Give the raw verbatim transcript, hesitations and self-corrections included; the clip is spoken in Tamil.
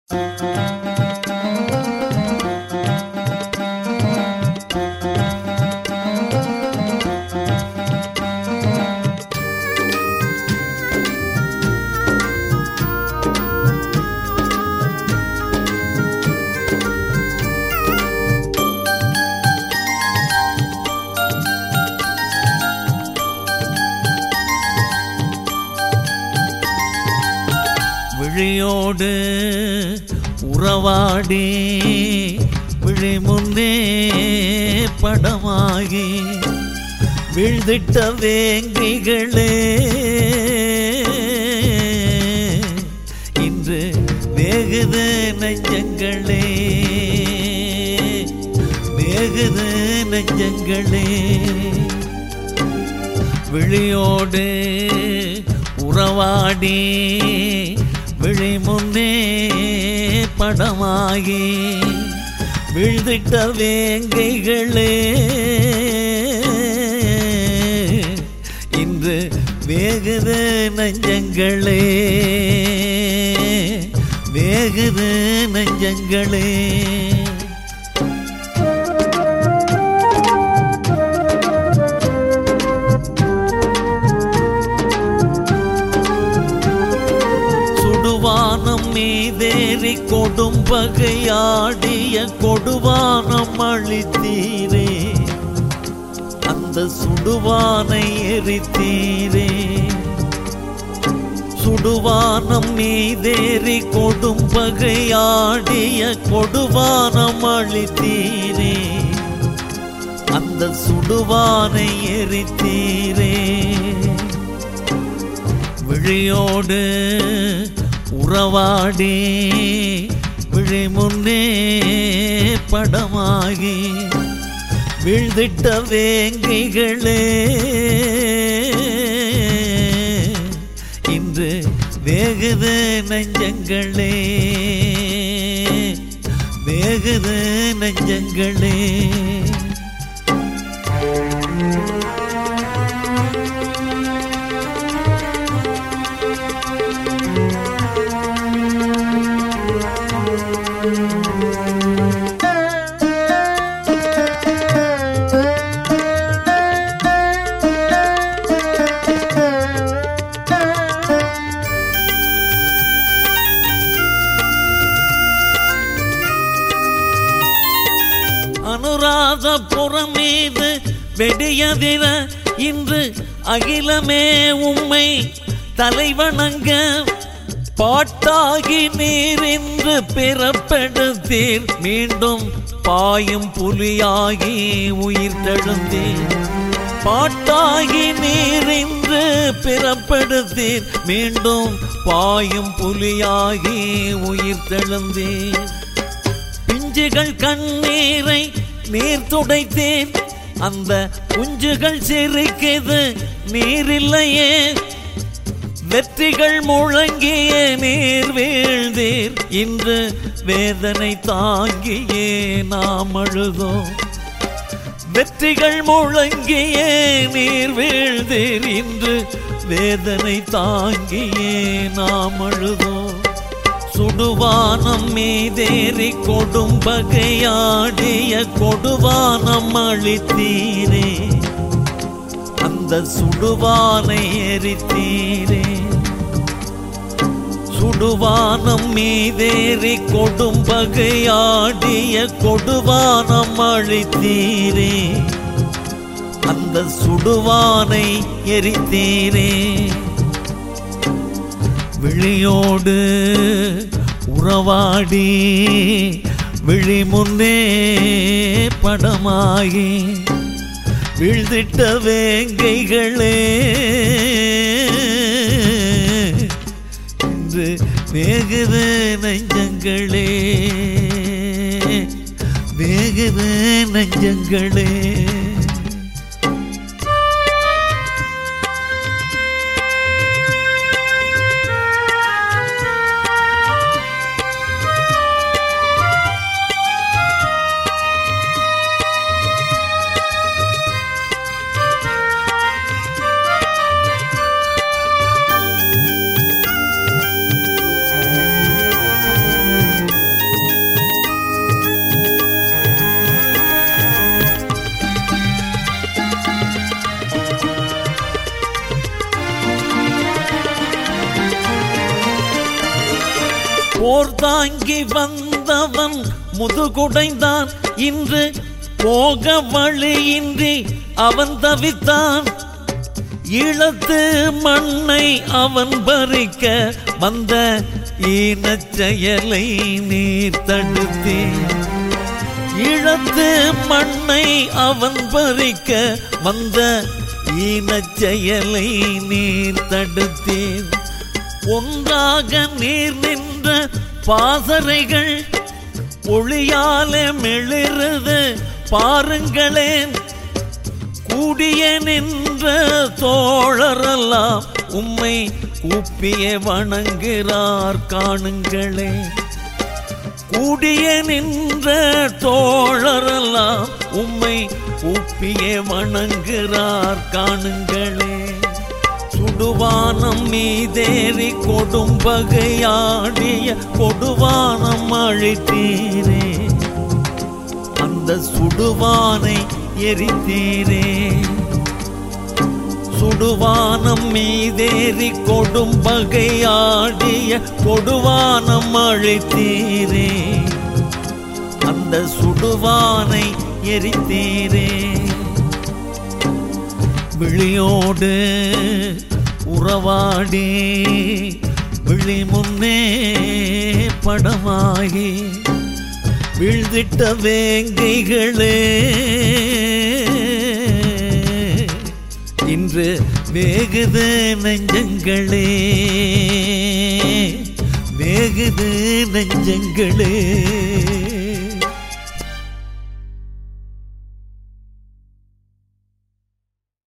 விழியோடு உறவாடி விழி முன்னே படமாகி வீழ்ந்திட்ட வேங்கைகளே இன்று வேகுது நெஞ்சங்களே, வேகுது நெஞ்சங்களே. விழியோடு உறவாடி விழி முன்னே படமாகி வீழ்ந்திட்ட வேங்கைகளே இன்று வேகுது நெஞ்சங்களே, வேகுது நெஞ்சங்களே. சுடுவானம் மீதேறி கொடும்பகையாடிய கொடுவானம் அழித்தீரே, அந்த சுடுவானை எரித்தீரே. சுடுவானம் மீதேறி கொடும்பகையாடிய கொடுவானம் அழித்தீரே, அந்த சுடுவானை எரித்தீரே. விழியோடு உறவாடி விழி முன்னே படமாகி வீழ்ந்திட்ட வேங்கைகளே இன்று வேகுது நெஞ்சங்களே, வேகுது நெஞ்சங்களே. அனுராதபுரம் மீது வெடியதிர இன்று அகிலமே உம்மை தலைவணங்க பாட்டாகி நீர் என்று பிறப்பெடுத்தீர், மீண்டும் பாயும் புலியாகி உயிர் தெழுந்தீர். பாட்டாகி நீர் என்று பிறப்பெடுத்தீர், மீண்டும் பாயும் புலியாகி உயிர் தெழுந்தீர். பிஞ்சுகள் கண்ணீரை நீர் துடைத்தேன், அந்த குஞ்சுகள் சிரிக்கிறது நீரில்லையே. வெற்றிகள் முழங்கிய நீர் வீழ்ந்தீர், இன்று வேதனை தாங்கியே நாம் அழுதோம். வெற்றிகள் முழங்கிய நீர் வீழ்ந்தீர், இன்று வேதனை தாங்கியே நாம் அழுதோம். சுடுவானம் மீதேறி கொடும்பகையாடிய கொடுவானம் அழித்தீரே, அந்த சுடுவானை எரித்தீரே. சுடுவானம் மீதேறி கொடும்பகையாடிய கொடுவானம் அழித்தீரே, அந்த சுடுவானை எரித்தீரே. விழியோடு உறவாடி விழி முன்னே படமாகி வீழ்ந்திட்ட வேங்கைகளே இன்று வேகுது நெஞ்சங்களே, வேகுது நெஞ்சங்களே. போர் தாங்கி வந்தவன் முதுகுடைந்தான். இன்று போக வழியின்றி அவன் தவித்தான். ஈழத்து மண்ணை அவன் பறிக்க வந்த ஈனச் செயலை நீர் தடுத்தே. ஈழத்து மண்ணை அவன் பறிக்க வந்த ஈனச் செயலை நீர் தடுத்தேன். ஒன்றாக நீர் நின்ற பாசறைகள் ஒளியால மெளிருது பாருங்களேன். கூடிய நின்ற தோழரெல்லாம் உம்மை கூப்பிய வணங்குகிறார் காணுங்களே. கூடிய நின்ற தோழரெல்லாம் உம்மை கூப்பிய வணங்குகிறார் காணுங்களே. சுடுவானம் மீதேறி கொடும்பகையாடிய கொடுவானம் அழித்தீரே. அந்த சுடுவானை எரித்தீரே. சுடுவானம் மீதேறி கொடும்பகையாடிய கொடுவானம் அழித்தீரே. அந்த சுடுவானை எரித்தீரே. விழியோடு உறவாடி விழி முன்னே படமாகி வீழ்ந்திட்ட வேங்கைகளே. இன்று வேகுது நெஞ்சங்களே, வேகுது நெஞ்சங்களே.